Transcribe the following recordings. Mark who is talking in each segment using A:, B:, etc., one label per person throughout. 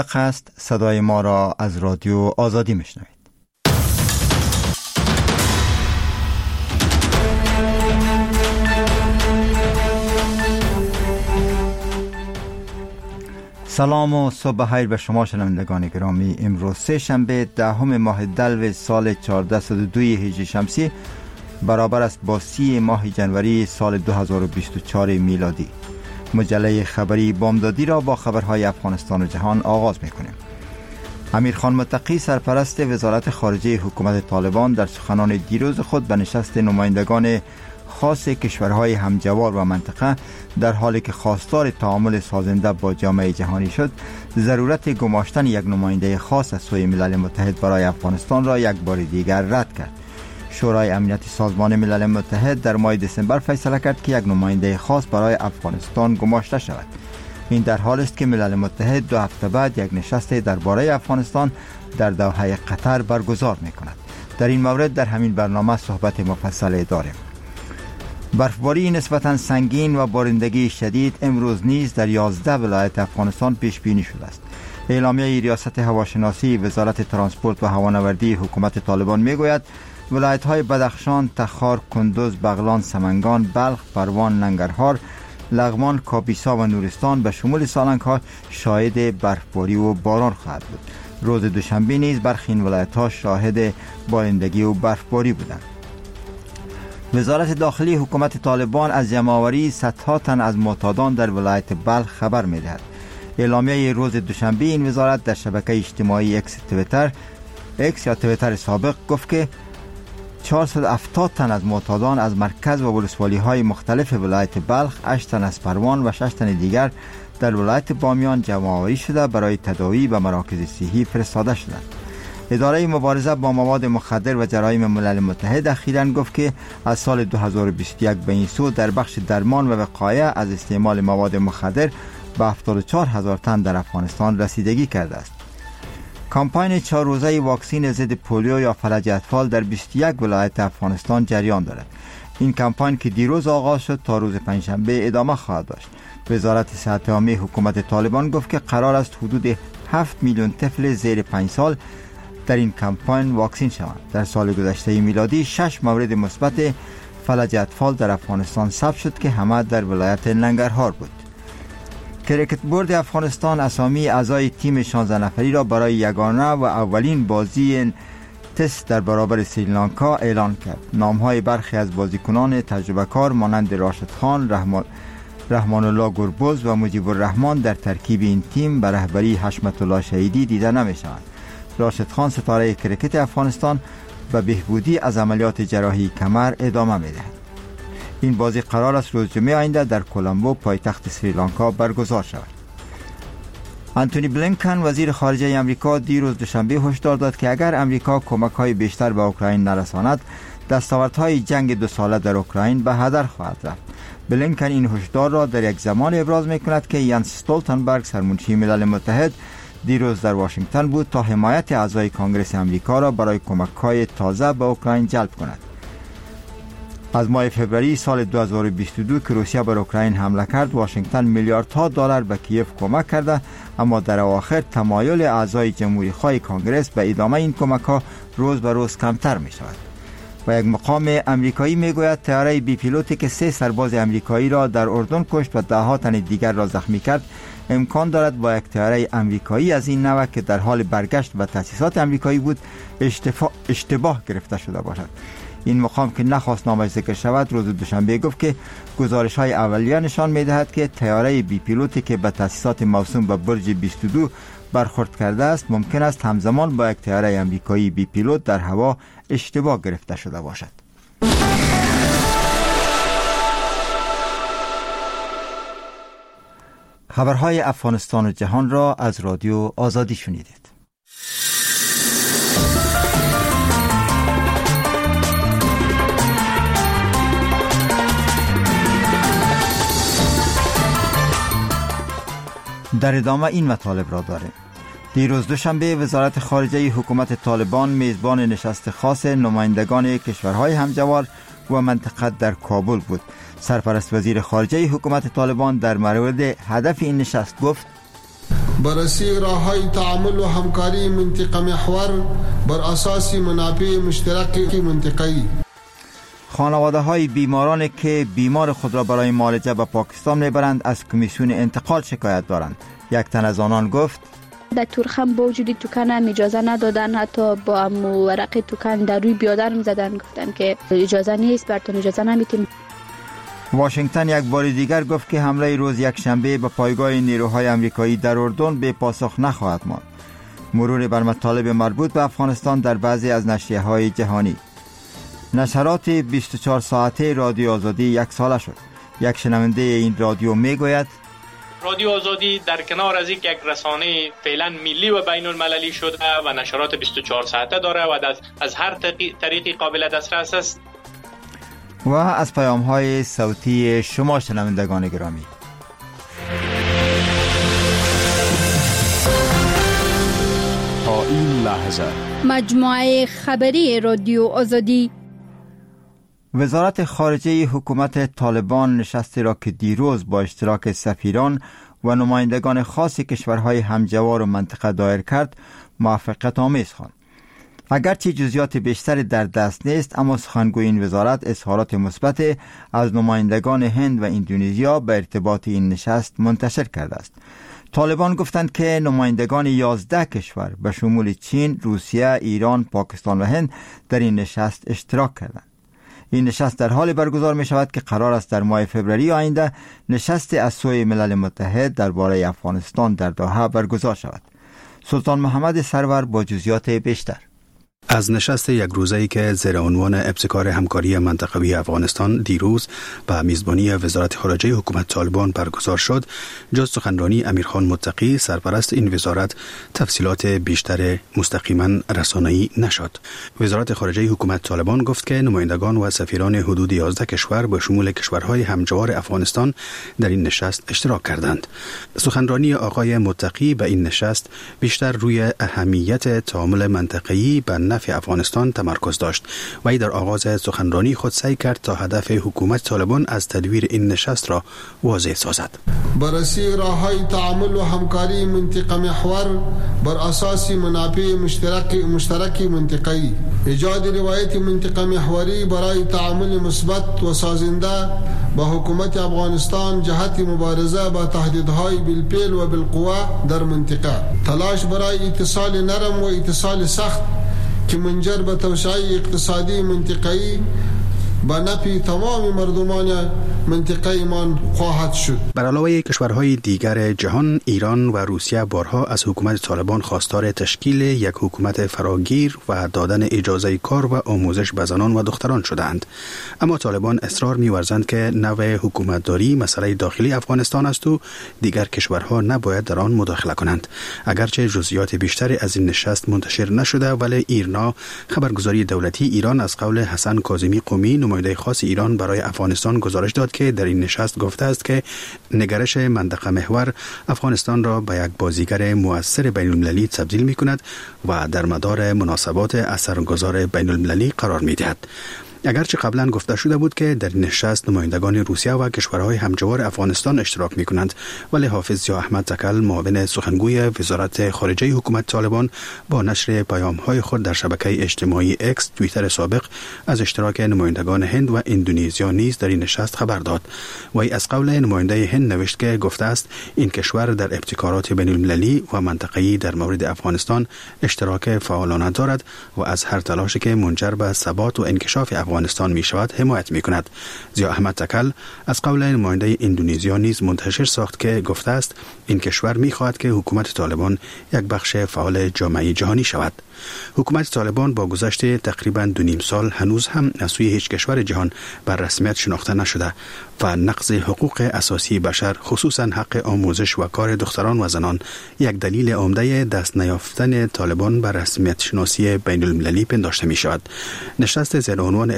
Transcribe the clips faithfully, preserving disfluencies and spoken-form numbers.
A: است صدای ما را از رادیو آزادی میشنوید. سلام و صبح بخیر به شما شنوندگان گرامی. امروز سه شنبه دهم ماه دلو سال چهارصد و دو هجری شمسی برابر است با سی ماه جنوری سال دو هزار و بیست و چهار میلادی. مجله خبری بامدادی را با خبرهای افغانستان و جهان آغاز میکنیم. امیرخان متقی سرپرست وزارت خارجه حکومت طالبان در سخنان دیروز خود به نشست نمایندگان خاص کشورهای همجوار و منطقه در حالی که خواستار تعامل سازنده با جامعه جهانی شد، ضرورت گماشتن یک نماینده خاص از سوی ملل متحد برای افغانستان را یک بار دیگر رد کرد. شورای امنیت سازمان ملل متحد در ماه دسامبر فیصله کرد که یک نماینده خاص برای افغانستان گماشته شود. این در حال است که ملل متحد دو هفته بعد یک نشست درباره افغانستان در دوحه قطر برگزار می‌کند. در این مورد در همین برنامه صحبت مفصل داریم. برفباری نسبتاً سنگین و بارندگی شدید امروز نیز در یازده ولایت افغانستان پیش بینی شده است. اعلامیه ریاست هواشناسی وزارت ترانسپورت و هوانوردی حکومت طالبان میگوید ولایت‌های بدخشان، تخار، کندوز، بغلان، سمنگان، بلخ، پروان، ننگرهار، لغمان، کاپیسا و نورستان به شمول سالنگ‌ها شاهد برفباری و باران خواهد بود. روز دوشنبه نیز برخی این ولایت‌ها شاهد بارندگی و برفباری بودند. وزارت داخلی حکومت طالبان از جمع‌آوری صدها تن از معتادان در ولایت بلخ خبر می‌دهد. اعلامیه روز دوشنبه این وزارت در شبکه اجتماعی اکس توییتر اکس یا توییتر سابق گفت که چهارصد و هفتاد تن از معتادان از مرکز و ولسوالی‌های مختلف ولایت بلخ، هشت تن از پروان و شش تن دیگر در ولایت بامیان جمع‌آوری شده برای تداوی به مراکز صحی فرستاده شدند. اداره مبارزه با مواد مخدر و جرایم ملل متحد اخیراً گفت که از سال دو هزار و بیست و یک به این سو در بخش درمان و وقایه از استعمال مواد مخدر به هفتاد و چهار هزار تن در افغانستان رسیدگی کرده است. کمپاین چهار روزه واکسین ضد پولیو یا فلج اطفال در بیست و یک ولایت افغانستان جریان دارد. این کمپاین که دیروز آغاز شد تا روز پنجشنبه ادامه خواهد داشت. وزارت صحت عامه حکومت طالبان گفت که قرار است حدود هفت میلیون طفل زیر پنج سال در این کمپاین واکسین شوند. در سال گذشته میلادی شش مورد مثبت فلج اطفال در افغانستان ثبت شد که همه در ولایت ننگرهار بود. کریکت بورد افغانستان اسامی اعضای تیم شانزده نفری را برای یگانه و اولین بازی تست در برابر سریلانکا اعلان کرد. نام‌های برخی از بازیکنان تجربه کار مانند راشد خان، رحمان رحمان الله گربز و مجیب الرحمن در ترکیب این تیم به رهبری حشمت الله شهیدی دیده نمی‌شوند. راشد خان ستاره کریکت افغانستان به بهبودی از عملیات جراحی کمر ادامه می‌دهد. این بازی قرار است روز جمعه آینده در کولمبو پایتخت سریلانکا برگزار شود. آنتونی بلینکن وزیر خارجه آمریکا دیروز دوشنبه هشدار داد که اگر آمریکا کمک‌های بیشتر به اوکراین نرساند، دستاوردهای جنگ دو ساله در اوکراین به هدر خواهد رفت. بلینکن این هشدار را در یک زمان ابراز می‌کند که یانس استولتنبرگ سرمنشی ملل متحد دیروز در واشنگتن بود تا حمایت اعضای کنگره آمریکا را برای کمک‌های تازه به اوکراین جلب کند. از ماه فوریه سال دو هزار و بیست و دو که روسیه بر اوکراین حمله کرد، واشنگتن میلیاردها دلار به کیف کمک کرده، اما در اواخر تمایل اعضای جمهوری خواه کنگره به ادامه این کمک‌ها روز به روز کمتر می شود. و یک مقام امریکایی میگوید طیاره بی پیلوتی که سه سرباز امریکایی را در اردن کشت و ده ها تن دیگر را زخمی کرد، امکان دارد با یک طیاره امریکایی از این نوع که در حال برگشت به تاسیسات امریکایی بود اشتباه گرفته شده باشد. این مقام که نخواست نامش ذکر شود روز دوشنبه گفت که گزارش‌های اولیه نشان می‌دهد که طیاره بی پیلوتی که به تاسیسات موسوم به برج بیست و دو برخورد کرده است ممکن است همزمان با یک طیاره امریکایی بی پیلوت در هوا اشتباه گرفته شده باشد. خبرهای افغانستان و جهان را از رادیو آزادی شنیدید. در ادامه این مطالب را داریم. دیروز دوشنبه وزارت خارجه حکومت طالبان میزبان نشست خاص نمایندگان کشورهای همجوار و منطقه در کابل بود. سرپرست وزیر خارجه حکومت طالبان در مورد هدف این نشست گفت:
B: بررسی راه‌های تعامل و همکاری منطقه محور بر اساس منافع مشترک منطقه‌ای.
A: خانواده های بیمارانی که بیمار خود را برای معالجه به پاکستان میبرند از کمیسیون انتقال شکایت دارند. یک تن از آنان گفت
C: در تورخم با وجود توکن هم اجازه ندادن، حتی با هم ورق توکن در روی بیادرم زدن، گفتن که اجازه نیست، براتون اجازه نمیتیم.
A: واشنگتن یک بار دیگر گفت که حمله روز یک شنبه به پایگاه نیروهای آمریکایی در اردن به پاسخ نخواهد ماند. مرور بر مطالب مربوط به افغانستان در بعضی از نشریه‌های جهانی. نشرات بیست و چهار ساعته رادیو آزادی یک ساله شد. یک شنونده این رادیو میگوید
D: رادیو آزادی در کنار از یک رسانه فعلا ملی و بین المللی شده و نشرات بیست و چهار ساعته داره و از هر طریقی قابل دسترس است.
A: و از پیام های صوتی شما شنوندگان گرامی،
E: تا این لحظه
F: مجموعه خبری رادیو آزادی.
A: وزارت خارجه حکومت طالبان نشستی را که دیروز با اشتراک سفیران و نمایندگان خاص کشورهای همجوار و منطقه دایر کرد موفقیت آمیز خواند. اگرچه جزئیات بیشتری در دست نیست، اما سخنگوی این وزارت اظهارات مثبت از نمایندگان هند و اندونزیا به ارتباط این نشست منتشر کرده است. طالبان گفتند که نمایندگان یازده کشور به شمول چین، روسیه، ایران، پاکستان و هند در این نشست اشتراک کردند. این نشست در حال برگزار می شود که قرار است در ماه فوریه آینده نشست از سوی ملل متحد درباره افغانستان در دوحه برگزار شود. سلطان محمد سرور با جزئیات بیشتر.
G: از نشست یک روزه‌ای که زیر عنوان ابتکار همکاری منطقوی افغانستان دیروز به میزبانی وزارت خارجه حکومت طالبان برگزار شد، جز سخنرانی امیرخان متقی سرپرست این وزارت تفصیلات بیشتر مستقیما رسانه‌ای نشد. وزارت خارجه حکومت طالبان گفت که نمایندگان و سفیران حدود یازده کشور به شمول کشورهای همجوار افغانستان در این نشست اشتراک کردند. سخنرانی آقای متقی به این نشست بیشتر روی اهمیت تعامل منطقه‌ای به نفع افغانستان تمرکز داشت و ای در آغاز سخنرانی خود سعی کرد تا هدف حکومت طالبان از تدویر این نشست را واضح سازد.
B: بررسی راه‌های تعامل و همکاری منطقه محور بر اساس منافع مشترک مشترک منطقه‌ای، ایجاد روایت منطقه محوری برای تعامل مثبت و سازنده با حکومت افغانستان جهت مبارزه با تهدیدهای بالفعل و بالقوه در منطقه، تلاش برای اتصال نرم و اتصال سخت که منجر به توسعه اقتصادی منطقه‌ای به نفع تمام مردمان منطقه ایمان خواهد شد.
G: بر علاوه کشورهای دیگر جهان، ایران و روسیه بارها از حکومت طالبان خواستار تشکیل یک حکومت فراگیر و دادن اجازه کار و آموزش به زنان و دختران شدند. اما طالبان اصرار می‌ورزند که نوع حکومتداری مسئله داخلی افغانستان است و دیگر کشورها نباید در آن مداخله کنند. اگرچه جزئیات بیشتری از این نشست منتشر نشده، ولی ایرنا خبرگزاری دولتی ایران از قول حسن کاظمی قمی نماینده خاص ایران برای افغانستان گزارش داد که در این نشست گفته است که نگرش منطقه محور افغانستان را به یک بازیگر مؤثر بین المللی تبدیل می کند و در مدار مناسبات اثرگذار بین المللی قرار می دهد. اگرچه قبلا گفته شده بود که در نشست نمایندگان روسیه و کشورهای همجوار افغانستان اشتراک می کنند، ولی حافظ ضیا احمد زکل معاون سخنگوی وزارت خارجه حکومت طالبان با نشر پیام‌های خود در شبکه اجتماعی اکس توییتر سابق از اشتراک نمایندگان هند و اندونزیا نیز در این نشست خبر داد. وی از قول نماینده هند نوشت که گفته است این کشور در ابتکارات بین المللی و منطقه‌ای در مورد افغانستان اشتراک فعالانه دارد و از هر تلاشی که منجر به ثبات و انکشاف افغانستان می شود حمایت می کند. ضیا احمد زکل از قول نماینده اندونزیا نیز منتشر ساخت که گفته است این کشور می خواهد که حکومت طالبان یک بخش فعال جامعه جهانی شود. حکومت طالبان با گذشت تقریباً دو نیم سال هنوز هم از سوی هیچ کشور جهان بر رسمیت شناخته نشده و نقض حقوق اساسی بشر خصوصاً حق آموزش و کار دختران و زنان یک دلیل عمده دست نیافتن طالبان بر رسمیت شناسی بین المللی پنداشته می شود. نشست زیر عنوان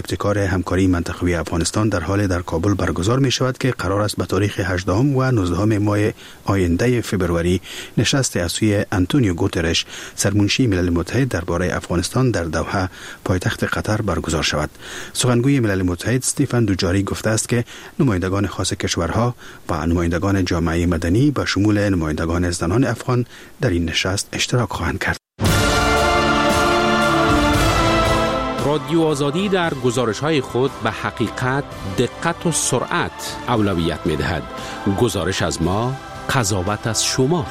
G: ابتکار همکاری منطقوی افغانستان در حال در کابل برگزار می شود که قرار است به تاریخ هجدهم و نوزدهم ماه آینده فوریه نشست از سوی آنتونیو گوترش سرمنشی ملل متحد درباره افغانستان در دوحه پایتخت قطر برگزار شود. سخنگوی ملل متحد استیفن دوجاری گفته است که نمایندگان خاص کشورها و نمایندگان جامعه مدنی به شمول نمایندگان زنان افغان در این نشست اشتراک خواهند کرد.
H: رادیو آزادی در گزارش‌های خود به حقیقت، دقت و سرعت اولویت می‌دهد. گزارش از ما، قضاوت از شما.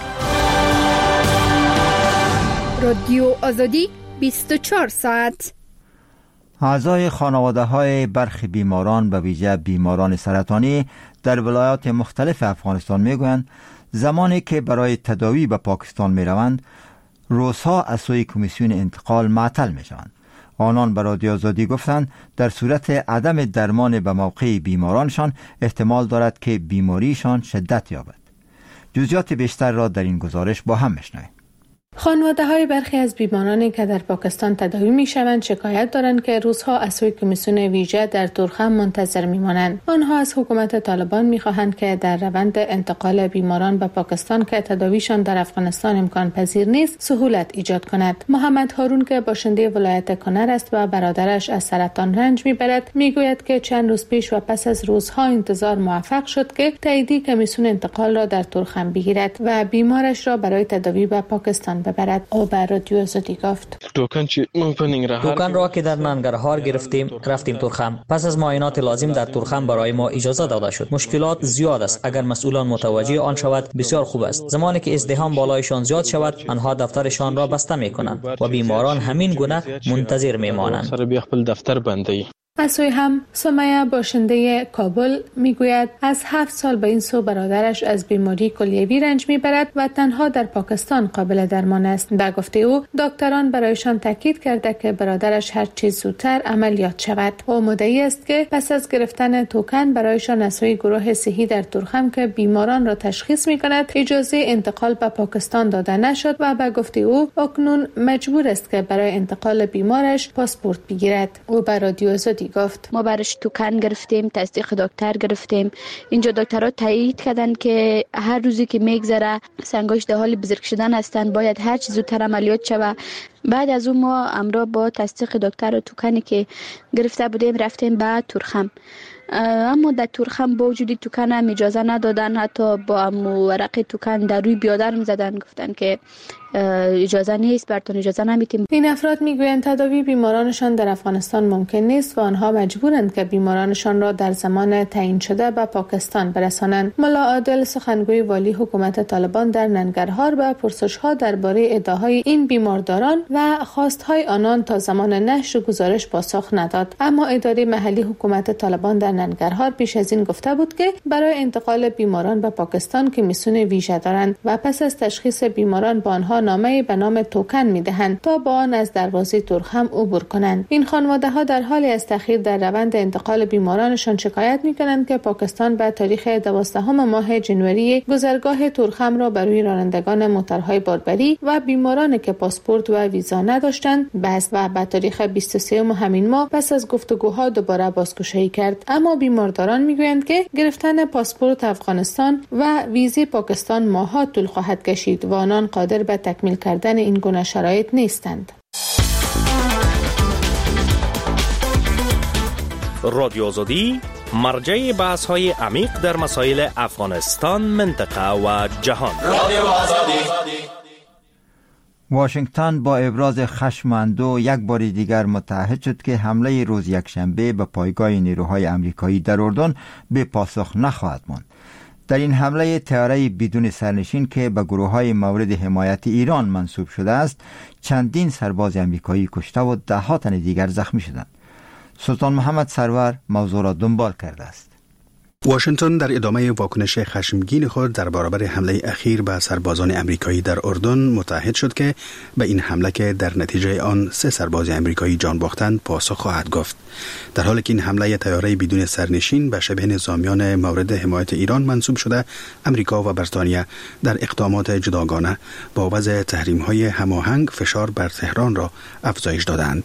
F: رادیو آزادی بیست و چهار ساعت.
A: اعضای خانواده‌های برخی بیماران به ویژه بیماران سرطانی در ولایات مختلف افغانستان می‌گویند زمانی که برای تداوی به پاکستان می‌روند، روزها از سوی کمیسیون انتقال معطل می‌شوند. آنان به رادیو آزادی گفتند در صورت عدم درمان به موقع بیمارانشان احتمال دارد که بیماریشان شدت یابد. جزئیات بیشتر را در این گزارش با هم می‌شنویم.
I: خانواده‌های برخی از بیمارانی که در پاکستان تداوی می‌شوند شکایت دارند که روزها از سوی کمیسیون ویژه در تورخم منتظر می‌مانند. آنها از حکومت طالبان می‌خواهند که در روند انتقال بیماران به پاکستان که تداویشان در افغانستان امکان پذیر نیست، سهولت ایجاد کند. محمد هارون که باشنده ولایت کنر است و برادرش از سرطان رنج می‌برد، می‌گوید که چند روز پیش و پس از روزها انتظار موفق شد که تاییدی کمیسیون انتقال را در تورخم بگیرد و بیمارش را برای تداوی به پاکستان ببرد. او بر رادیو آزادی گفت
J: توکن را که در ننگرهار گرفتیم رفتیم تورخم. پس از معاینات لازم در تورخم برای ما اجازه داده شد. مشکلات زیاد است. اگر مسئولان متوجه آن شود بسیار خوب است. زمانی که ازدحام بالایشان زیاد شود آنها دفترشان را بسته می‌کنند و بیماران همین گونه منتظر می‌مانند.
I: از سوی هم سمیه باشنده کابل میگوید از هفت سال به این سو برادرش از بیماری کلیوی رنج میبرد و تنها در پاکستان قابل درمان است. در گفته او دکتران برایشان تاکید کرده که برادرش هر چیز زودتر عملیات شود. او مدعی است که پس از گرفتن توکن برایشان از سوی گروه صحی در تورخم که بیماران را تشخیص میکند اجازه انتقال به پاکستان داده نشد و به گفته او اکنون مجبور است که برای انتقال بیمارش پاسپورت بگیرد. او بر رادیو آزادی گفت
C: ما برش توکن گرفتیم، تصدیق دکتر گرفتیم. اینجا دکترها تایید کردن که هر روزی که میگذره سنگاش در حال بزرگ شدن هستند، باید هر چیز زودتر عملیات شود. بعد از اون ما امرا با تصدیق دکتر و توکنی که گرفته بودیم رفتیم به تورخم. اما در تورخم با وجود توکن هم اجازه ندادن، حتی با ورق توکن در روی بیادر زدن، گفتن که اجازه نیست، براتون اجازه نمیدیم.
I: این افراد میگویند تداوی بیمارانشان در افغانستان ممکن نیست و آنها مجبورند که بیمارانشان را در زمان تعیین شده به پاکستان برسانند. ملا عادل سخنگوی والی حکومت طالبان در ننگرهار به پرسش‌ها درباره ادعاهای این بیمارداران و خواستهای آنان تا زمان نشر گزارش پاسخ نداد. اما اداره محلی حکومت طالبان در ننگرهار پیش از این گفته بود که برای انتقال بیماران به پاکستان کمیسیون ویژه دارند و پس از تشخیص بیماران با آنها نامه به نام توکن میدهند تا با آن از دروازه تورخم عبور کنند. این خانواده ها در حالی از تأخیر در روند انتقال بیمارانشان شکایت میکنند که پاکستان به تاریخ دوازدهم ماه ژانویه گذرگاه تورخم را برای رانندگان موتورهای باربری و بیمارانی که پاسپورت و ویزا نداشتند بست و به تاریخ بیست و سوم همین ماه پس از گفتگوها دوباره بازگشایی کرد. اما بیمارداران میگویند که گرفتن پاسپورت افغانستان و ویزای پاکستان ماه‌ها طول خواهد کشید و آنان قادر به تکمیل کردن این گونه شرایط نیستند.
K: رادیو آزادی مرجع بحث های عمیق در مسائل افغانستان، منطقه و جهان. رادیو آزادی.
A: واشنگتن با ابراز خشم و اندوه یک بار دیگر متعهد شد که حمله روز یکشنبه به پایگاه نیروهای آمریکایی در اردن به پاسخ نخواهد ماند. در این حمله طیاره بدون سرنشین که به گروه‌های مورد حمایت ایران منسوب شده است، چندین سرباز آمریکایی کشته و ده ها تن دیگر زخمی شدند. سلطان محمد سرور موضوع را دنبال کرده است.
G: واشنگتن در ادامه واکنش خشمگین خود در برابر حمله اخیر به سربازان آمریکایی در اردن متعهد شد که به این حمله که در نتیجه آن سه سرباز آمریکایی جان باختند پاسخ خواهد گفت. در حالی که این حمله طیاره بدون سرنشین به شبه نظامیان مورد حمایت ایران منسوب شده، امریکا و بریتانیا در اقدامات جداگانه با وضع تحریم‌های هماهنگ فشار بر تهران را افزایش دادند.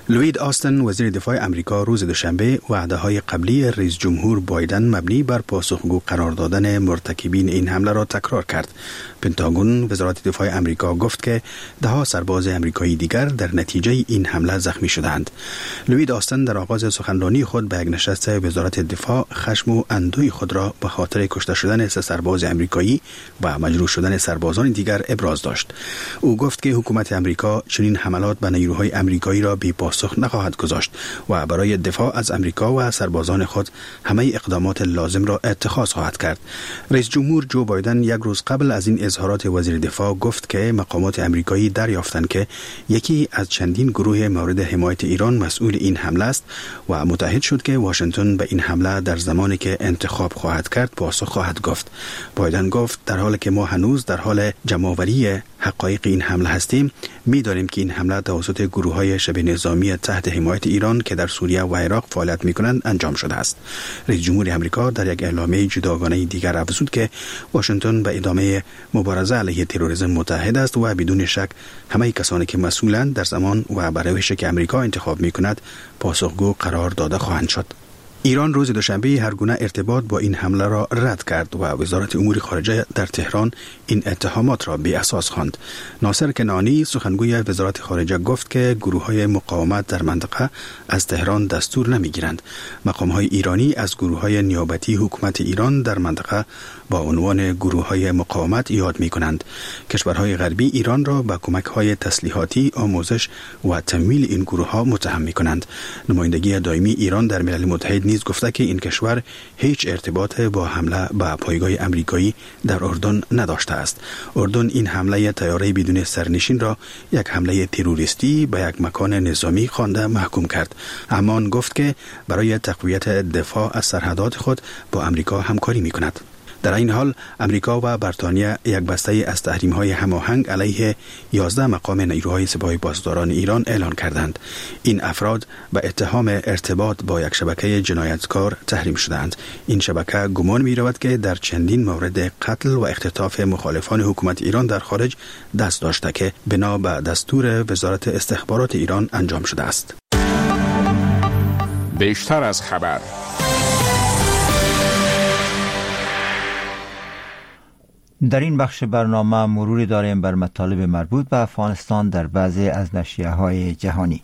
G: لوید آستن وزیر دفاع امریکا روز دوشنبه وعده‌های قبلی رئیس جمهور بایدن مبنی بر پاسخگو قرار دادن مرتکبین این حمله را تکرار کرد. پنتاگون وزارت دفاع امریکا گفت که ده سرباز امریکایی دیگر در نتیجه این حمله زخمی شدند. لوید آستن در آغاز سخنرانی خود به یک نشست وزارت دفاع خشم و اندوه خود را به خاطر کشته شدن سه سرباز امریکایی و مجروح شدن سربازان دیگر ابراز داشت. او گفت که حکومت امریکا چنین حملات به نیروهای امریکایی را بی پاسخ نخواهد گذاشت و برای دفاع از امریکا و سربازان خود همه اقدامات لازم را اتخاذ خواهد کرد. رئیس جمهور جو بایدن یک روز قبل از این اظهارات وزیر دفاع گفت که مقامات امریکایی دریافتند که یکی از چندین گروه مورد حمایت ایران مسئول این حمله است و متعهد شد که واشنگتن به این حمله در زمانی که انتخاب خواهد کرد پاسخ خواهد گفت. بایدن گفت در حالی که ما هنوز در حال جمع‌آوری حقایق این حمله هستیم، می‌دانیم که این حمله توسط گروه‌های شبه نظامی تحت حمایت ایران که در سوریه و عراق فعالیت می‌کنند انجام شده است. رئیس جمهور آمریکا در یک اعلامیه جداگانه دیگر افزود که واشنگتن به ادامه مبارزه علیه تروریسم متحد است و بدون شک همه کسانی که مسئولند در زمان و بر روشی که آمریکا انتخاب می‌کند پاسخگو قرار داده خواهند شد. ایران روز دوشنبه هر گونه ارتباط با این حمله را رد کرد و وزارت امور خارجه در تهران این اتهامات را بی اساس خواند. ناصر کنعانی سخنگوی وزارت خارجه گفت که گروه‌های مقاومت در منطقه از تهران دستور نمی‌گیرند. مقام‌های ایرانی از گروه‌های نیابتی حکومت ایران در منطقه با عنوان گروه‌های مقاومت یاد می‌کنند. کشورهای غربی ایران را با کمک‌های تسلیحاتی، آموزش و تمویل این گروه‌ها متهم می‌کنند. نمایندگی دائمی ایران در ملل متحد نیز گفته که این کشور هیچ ارتباط با حمله به پایگاه امریکایی در اردن نداشته است. اردن این حمله طیاره بدون سرنشین را یک حمله تروریستی به یک مکان نظامی خوانده محکوم کرد. امان گفت که برای تقویت دفاع از سرحدات خود با امریکا همکاری می‌کند. در این حال امریکا و بریتانیا یک بسته از تحریم‌های هماهنگ علیه یازده مقام نیروهای سپاه پاسداران ایران اعلان کردند. این افراد به اتهام ارتباط با یک شبکه جنایتکار تحریم شدند. این شبکه گمان می‌رود که در چندین مورد قتل و اختطاف مخالفان حکومت ایران در خارج دست داشته که بنا به دستور وزارت استخبارات ایران انجام شده است.
E: بیشتر از خبر.
A: در این بخش برنامه مروری داریم بر مطالب مربوط به افغانستان در بعضی از نشریه‌های جهانی.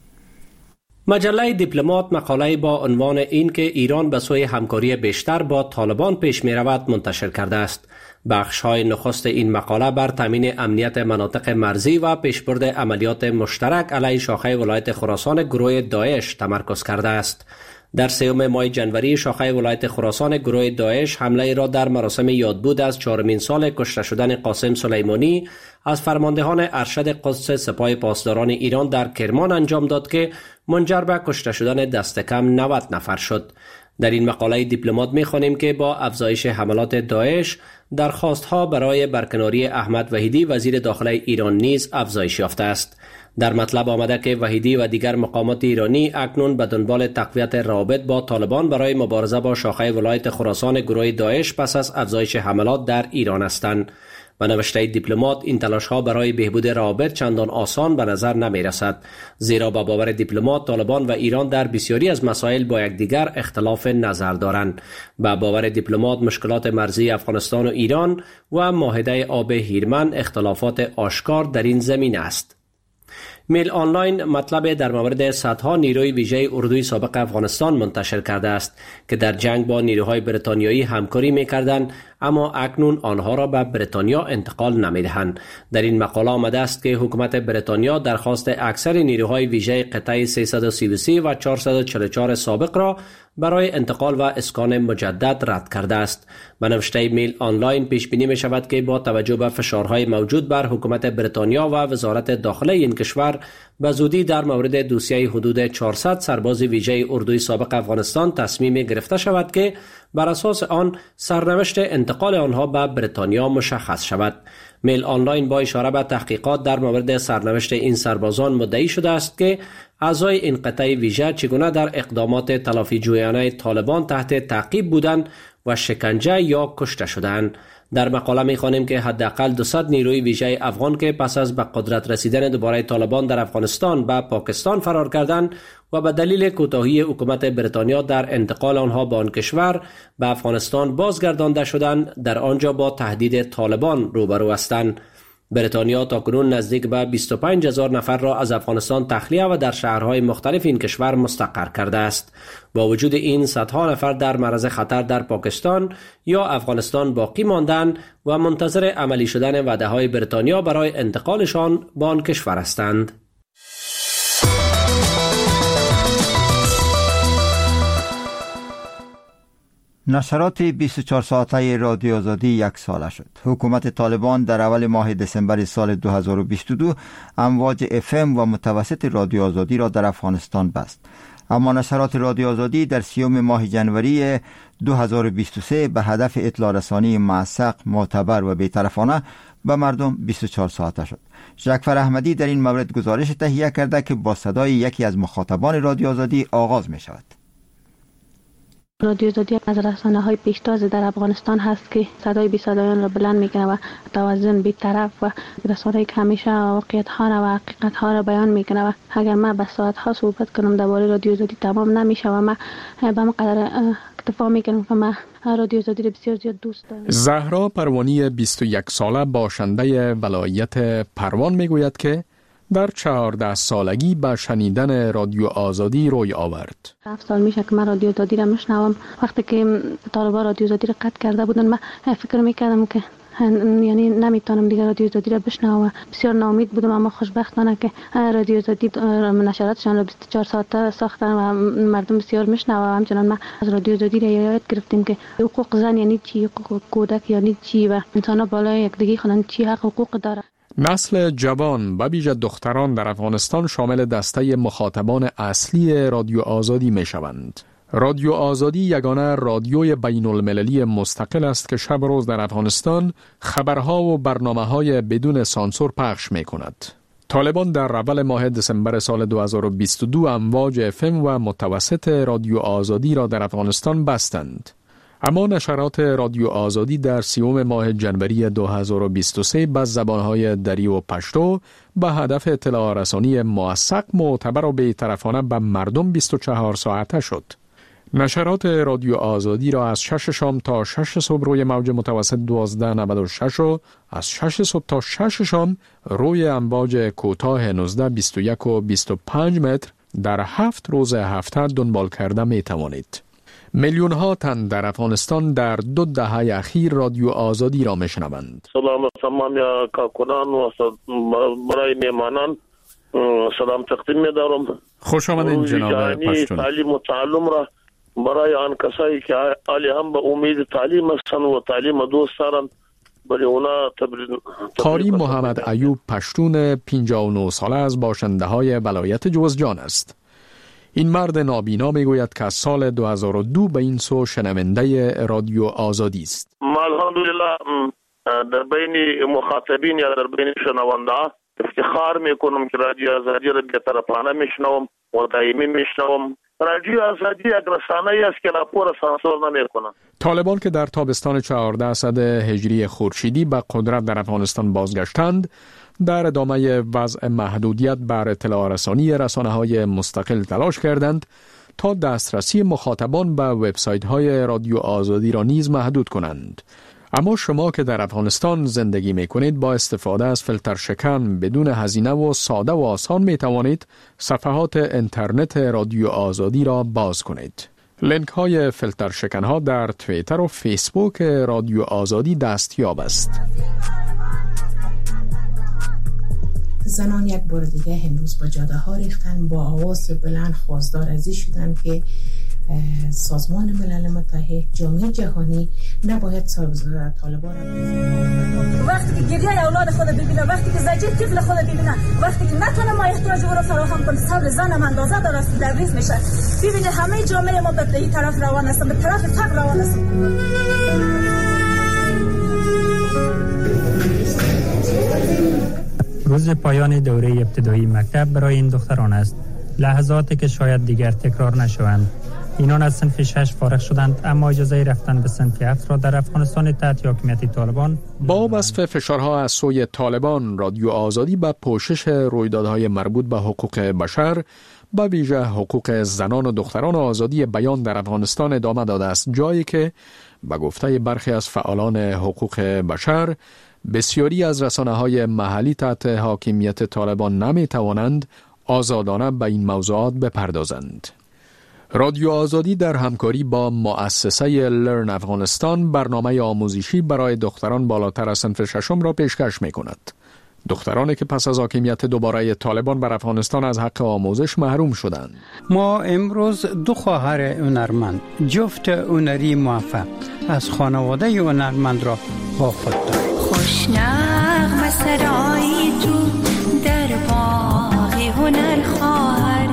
L: مجله دیپلمات مقاله با عنوان این که ایران به سوی همکاری بیشتر با طالبان پیش می رود منتشر کرده است. بخش های نخست این مقاله بر تامین امنیت مناطق مرزی و پیشبرد عملیات مشترک علیه شاخه ولایت خراسان گروه داعش تمرکز کرده است. در سوم ماه جنوری شاخه ولایت خراسان گروه داعش حمله را در مراسم یادبود از چهارمین سال کشته شدن قاسم سلیمانی از فرماندهان ارشد قدس سپاه پاسداران ایران در کرمان انجام داد که منجر به کشته شدن دست کم نود نفر شد. در این مقاله دیپلمات می‌خوانیم که با افزایش حملات داعش درخواست‌ها برای برکناری احمد وحیدی وزیر داخله ایران نیز افزایش یافته است. در مطلب آمده که وحیدی و دیگر مقامات ایرانی اکنون به دنبال تقویت روابط با طالبان برای مبارزه با شاخه ولایت خراسان گروه داعش پس از افزایش حملات در ایران هستند. و نوشته دیپلمات این تلاش‌ها برای بهبود روابط چندان آسان به نظر نمی رسد، زیرا با باور دیپلمات طالبان و ایران در بسیاری از مسائل با یکدیگر اختلاف نظر دارند. با باور دیپلمات مشکلات مرزی افغانستان و ایران و معاهده آب هیرمن اختلافات آشکار در این زمینه است. میل آنلاین مطلب در مورد صدها نیروی ویژه اردوی سابق افغانستان منتشر کرده است که در جنگ با نیروهای بریتانیایی همکاری می‌کردند، اما اکنون آنها را به بریتانیا انتقال نمی‌دهند. در این مقاله آمده است که حکومت بریتانیا درخواست اکثر نیروهای ویژه قطعه سیصد و سی و سه و چهارصد و چهل و چهار سابق را برای انتقال و اسکان مجدد رد کرده است. به نوشته میل آنلاین پیش بینی می شود که با توجه به فشارهای موجود بر حکومت بریتانیا و وزارت داخله این کشور به زودی در مورد دوسیه حدود چهارصد سرباز ویژه اردوی سابق افغانستان تصمیم گرفته شود که بر اساس آن سرنوشت انتقال آنها به بریتانیا مشخص شود. میل آنلاین با اشاره به تحقیقات در مورد سرنوشت این سربازان مدعی شده است که اعضای این قطعه ویژه چگونه در اقدامات تلافی جویانه طالبان تحت تعقیب بودند و شکنجه یا کشته شدند. در مقاله می‌خوانیم که حداقل دویست نیروی ویژه افغان که پس از به قدرت رسیدن دوباره طالبان در افغانستان به پاکستان فرار کردند و به دلیل کوتاهی حکومت بریتانیا در انتقال آنها به آن کشور به افغانستان بازگردانده شدند، در آنجا با تهدید طالبان روبرو هستند. بریتانیا تاکنون نزدیک به بیست و پنج هزار نفر را از افغانستان تخلیه و در شهرهای مختلف این کشور مستقر کرده است. با وجود این صدها نفر در معرض خطر در پاکستان یا افغانستان باقی ماندند و منتظر عملی شدن وعده‌های بریتانیا برای انتقالشان به آن کشور هستند.
A: نشرات بیست و چهار ساعته رادیو آزادی یک ساله شد. حکومت طالبان در اول ماه دسامبر سال دو هزار و بیست و دو امواج اف ام و متوسط رادیو آزادی را در افغانستان بست. اما نشرات رادیو آزادی در سیوم ماه جنوری دو هزار و بیست و سه به هدف اطلاع رسانی موثق، معتبر و بی‌طرفانه به مردم بیست و چهار ساعته شد. جعفر احمدی در این مورد گزارش تهیه کرده که با صدای یکی از مخاطبان رادیو آزادی آغاز می شود.
M: رادیو آزادی از رسانه‌های پیشتاز در افغانستان هست که صدای بی صدایان را بلند می‌کنه و توازن بی‌طرف و رسانه‌ای که همیشه واقعیت‌ها را و حقیقت‌ها را بیان می‌کنه و اگر من به ساعت‌ها صحبت کنم درباره رادیو آزادی تمام نمیشه و من به مقدار اکتفا می‌کنم که من رادیو آزادی را بسیار زیاد دوست دارم.
E: زهرا پروانی بیست و یک ساله باشنده ولایت پروان میگوید که در چهارده سالگی به شنیدن رادیو آزادی روی آورد.
M: هفت سال میشه که من رادیو آزادی را میشنوم. وقتی که طالبان رادیو آزادی را قطع کرده بودن من فکر میکردم که یعنی نمیتونم دیگه رادیو آزادی را بشنوم. بسیار ناامید بودم، اما خوشبختانه که رادیو آزادی نشراتشان را بیست و چهار ساعته ساختن و مردم بسیار میشنوند. همچنان ما از رادیو آزادی را یاد گرفتیم که حقوق زن یعنی چی، حقوق کودک یعنی چی و انسان بالای یکدیگه خودن چی حق حقوق داره.
E: نسل جوان و ویژه دختران در افغانستان شامل دسته مخاطبان اصلی رادیو آزادی می شوند. رادیو آزادی یگانه رادیوی بین المللی مستقل است که شب روز در افغانستان خبرها و برنامه‌های بدون سانسور پخش می کند. طالبان در اول ماه دسامبر سال دو هزار و بیست و دو امواج اف ام و متوسط رادیو آزادی را در افغانستان بستند. اما نشرات رادیو آزادی در سیوم ماه جنوری دو هزار و بیست و سه به زبانهای دری و پشتو به هدف اطلاع رسانی موثق، معتبر و بی‌طرفانه به مردم بیست و چهار ساعته شد. نشرات رادیو آزادی را از شش شام تا شش صبح روی موج متوسط دوازده نود و شش و از شش صبح تا شش شام روی امواج کوتاه نوزده، بیست و یک و بیست و پنج متر در هفت روز هفته دنبال کرده می توانید. میلیون ها تن در افغانستان در دو دهه اخیر رادیو آزادی را میشنوند.
N: سلام تمام کارکنان و برای میهمانان سلام تقدیم می‌دارم.
E: خوش آمدید جناب پشتون.
N: تعلیم و تعلم را برای آن کسایی که عالی هم به امید تعلیم هستند و تعلیم دوست دارند برای اونا تبریک.
E: قاری محمد ایوب پشتون پنجاه و نه ساله از باشنده های ولایت جوزجان است. این مرد نابینا میگوید که از سال دو هزار و دو به این سو شنونده رادیو آزادی است.
N: الحمدلله در بین مخاطبین یا در بین شنونده افتخار میکنم که رادیو آزادی را بی‌طرفانه میشنوم و دائمی میشنوم. رادیو آزادی یک رسانه‌ای است که راپور سانسور نمیکنه.
E: طالبان که در تابستان چهاردهصد هجری خورشیدی به قدرت در افغانستان بازگشتند، در ادامه وضع محدودیت بر اطلاع رسانی رسانه‌های مستقل تلاش کردند تا دسترسی مخاطبان به وبسایت‌های رادیو آزادی را نیز محدود کنند. اما شما که در افغانستان زندگی می‌کنید با استفاده از فیلتر شکن بدون هزینه و ساده و آسان می‌توانید صفحات اینترنت رادیو آزادی را باز کنید. لینک های فیلتر شکن ها در توییتر و فیسبوک رادیو آزادی دستیاب است.
O: زنان یک بار دیگه امروز با جاده ها ریختن، با آواز بلند خواستار ازی شدن که سازمان ملل متحد، جامعه جهانی نباید طالبان را
P: وقتی که گریه اولاد خود ببینه، وقتی که زجر طفل خود ببینه، وقتی که نتونه ما احتیاج او را فراهم کنه، صبر زنم اندازه داره است تبریز میشه. ببینید همه جامعه ما به این طرف روان است، به طرف فقر روان است.
Q: روز پایان دوره ابتدایی مکتب برای این دختران است. لحظاتی که شاید دیگر تکرار نشوند. اینان از صنف شش فارغ شدند، اما اجازه رفتن به صنف هفت را در افغانستان تحت حاکمیت طالبان.
E: با وصف فشارها از سوی طالبان، رادیو آزادی به پوشش رویدادهای مربوط به حقوق بشر، به ویژه حقوق زنان و دختران و آزادی بیان در افغانستان ادامه داده است، جایی که به گفته برخی از فعالان حقوق بشر بسیاری از رسانه‌های محلی تحت حاکمیت طالبان نمی توانند آزادانه به این موضوعات بپردازند. رادیو آزادی در همکاری با مؤسسه لرن افغانستان برنامه آموزشی برای دختران بالاتر از صنف ششم را پیشکش می کند. دخترانی که پس از حاکمیت دوباره طالبان بر افغانستان از حق آموزش محروم شدند.
R: ما امروز دو خواهر هنرمند، جفت هنری موفق از خانواده هنرمند را با خود داریم.
S: خوش نغمه سرایی تو در باغ هنر خواهر،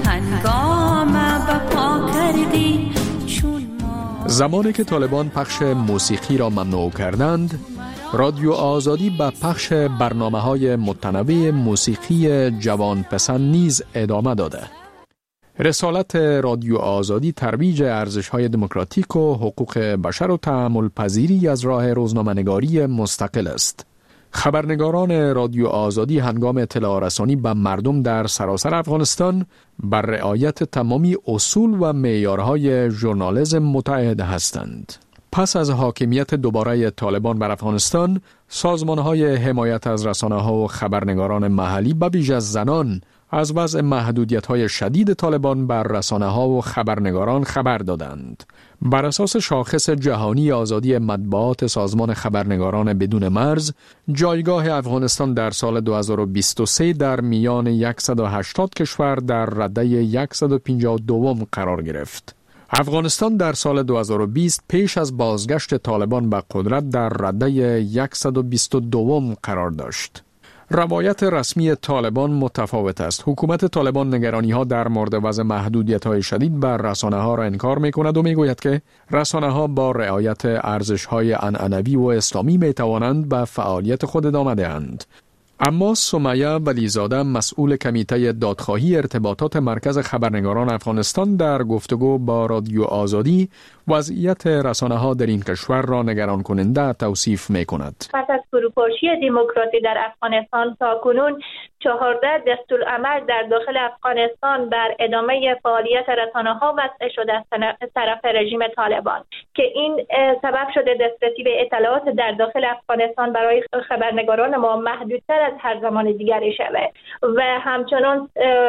S: هنگام بپا کردی چون ما.
E: زمانی که طالبان پخش موسیقی را ممنوع کردند، رادیو آزادی به پخش برنامه‌های متنوع موسیقی جوان پسند نیز ادامه داده. رسالت رادیو آزادی ترویج ارزش‌های دموکراتیک و حقوق بشر و تحمل پذیری از راه روزنامه‌نگاری مستقل است. خبرنگاران رادیو آزادی هنگام اطلاع رسانی به مردم در سراسر افغانستان بر رعایت تمامی اصول و معیارهای ژورنالیسم متعهد هستند. پس از حاکمیت دوباره طالبان بر افغانستان، سازمان‌های حمایت از رسانه‌ها و خبرنگاران محلی به ویژه زنان از وضع محدودیت‌های شدید طالبان بر رسانه‌ها و خبرنگاران خبر دادند. بر اساس شاخص جهانی آزادی مطبوعات سازمان خبرنگاران بدون مرز، جایگاه افغانستان در سال دو هزار و بیست و سه در میان صد و هشتاد کشور در رده صد و پنجاه و دو قرار گرفت. افغانستان در سال دو هزار و بیست پیش از بازگشت طالبان به قدرت در رده صد و بیست و دو قرار داشت. روایت رسمی طالبان متفاوت است. حکومت طالبان نگرانی‌ها در مورد وضع محدودیت‌های شدید بر رسانه‌ها را انکار می‌کند و می‌گوید که رسانه‌ها با رعایت ارزش‌های عنعنوی و اسلامی می‌توانند به فعالیت خود ادامه دهند. اما سمیه ولیزاده، مسئول کمیته دادخواهی ارتباطات مرکز خبرنگاران افغانستان، در گفتگو با رادیو آزادی وضعیت رسانه‌ها در این کشور را نگران کننده توصیف می‌کند.
T: پس از فروپاشی دموکراسی در افغانستان تاکنون چهارده دستورالعمل در داخل افغانستان بر ادامه فعالیت رسانه‌ها وضع شده از طرف رژیم طالبان که این سبب شده دسترسی به اطلاعات در داخل افغانستان برای خبرنگاران ما محدودتر از هر زمان دیگری شود و همچنان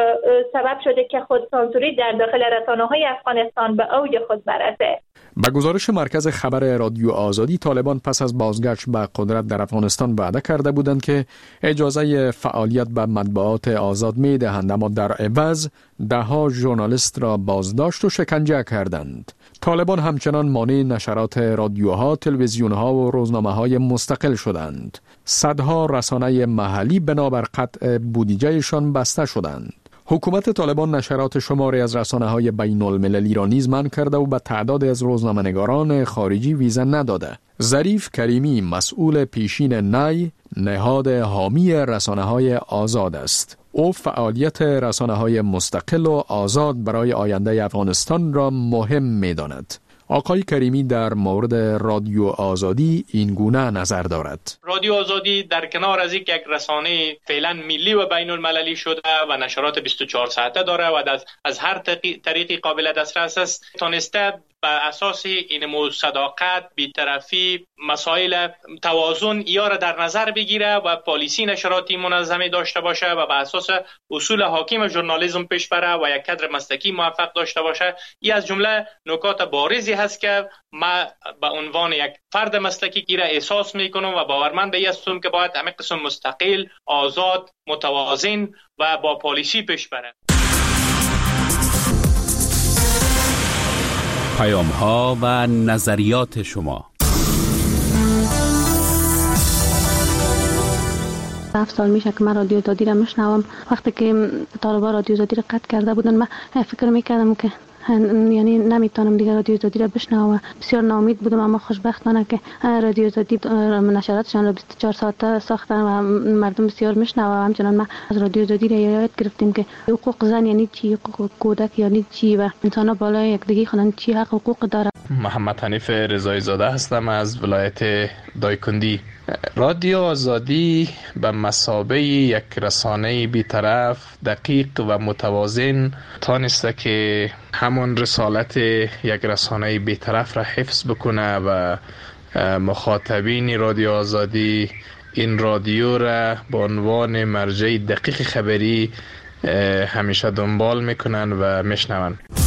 T: سبب شده که خودسانسوری در داخل رسانه‌های افغانستان به اوج خود برسه.
E: به گزارش مرکز خبر رادیو آزادی، طالبان پس از بازگشت به قدرت در افغانستان وعده کرده بودند که اجازه فعالیت به مطبوعات آزاد می دهند، اما در عوض دهها ژورنالیست را بازداشت و شکنجه کردند. طالبان همچنان مانع نشرات رادیوها، تلویزیونها و روزنامه‌های مستقل شدند. صدها رسانه محلی بنابر قطع بودجهشان بسته شدند. حکومت طالبان نشرات شماری از رسانه‌های بین المللی را نیز منع کرده و به تعداد از روزنامه‌نگاران خارجی ویزا نداده. ظریف کریمی، مسئول پیشین نی، نهاد حامی رسانه‌های آزاد است. او فعالیت رسانه‌های مستقل و آزاد برای آینده افغانستان را مهم می‌داند. آقای کریمی در مورد رادیو آزادی این گونه نظر دارد.
D: رادیو آزادی در کنار از یک رسانه فعلا ملی و بین المللی شده و نشرات بیست و چهار ساعته داره و از, از هر طریقی قابل دسترس است، تانسته بر اساس این صداقت، بی‌طرفی، مسائل توازن یا را در نظر بگیره و پالیسی نشراتی منظمی داشته باشه و بر اساس اصول حاکم ژورنالیسم پیش بره و یک کادر مسلکی موفق داشته باشه. این از جمله نکات بارزی هست که ما به عنوان یک فرد مسلکی کی را احساس میکنم و باورمند به این هستم که باید همه قسم مستقل، آزاد، متوازن و با پالیسی پیش بره.
H: پیام ها و نظریات شما.
M: هفت سال میشه که من رادیو آزادی را میشنوم. وقتی که طالبان رادیو آزادی را قطع کرده بودن من فکر میکردم که یعنی نمیتونم دیگه رادیو آزادی را بشنوم. بسیار ناامید بودم، اما خوشبختانه که رادیو آزادی نشراتشان را بیست و چهار ساعته ساختن و مردم بسیار میشنوند. همچنان ما از رادیو آزادی را یاد گرفتیم که حقوق زن یعنی چی، حقوق کودک یعنی چی و انسان بالای یکدیگه خودن چی حق حقوق داره.
U: محمد حنیف رضایی زاده هستم از ولایت دایکندی. رادیو آزادی به مثابه یک رسانه بی‌طرف، دقیق و متوازن تانسته که همون رسالت یک رسانه بی‌طرف را حفظ بکنه و مخاطبین رادیو آزادی این رادیو را به عنوان مرجع دقیق خبری همیشه دنبال میکنن و میشنون.